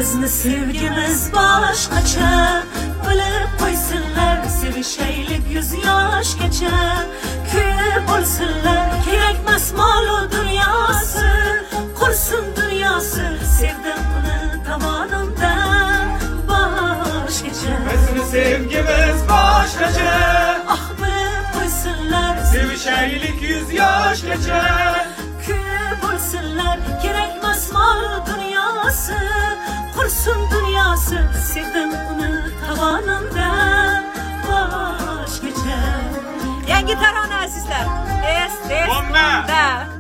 Bizni sevgimiz boshqacha, bilib qo'ysinlar, sevishaylik 100 yoshgacha. Kuyib bo'lsinlar, kerakmas mol-u dunyosi, qursin dunyosi, sevdim uni tomonimdan boshqacha. Bizni sevgimiz boshqacha, Bilib qo'ysinlar, sevishaylik 100 yoshgacha. kuyib bo'lsinlar, kerakmas mol-u dunyosi, qursin dunyosi, sevdim uni tomonimdan boshqacha. Yangi tarona azizlar. Bomba! Da.